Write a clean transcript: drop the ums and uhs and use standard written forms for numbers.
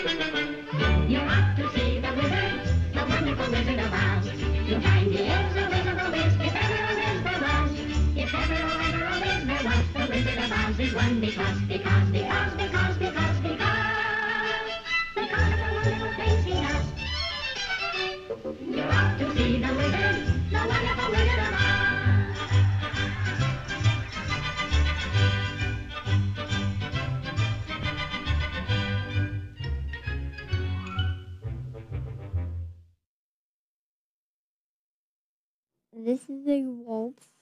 You ought to see the wizard, the wonderful Wizard of Oz. You'll find he is a wizard of Wiz, if ever a Wiz there was. If ever a Wiz there was, the Wizard of Oz is one because of the wonderful things he does. You ought to see the wizard, the wonderful Wizard of Oz. This is a waltz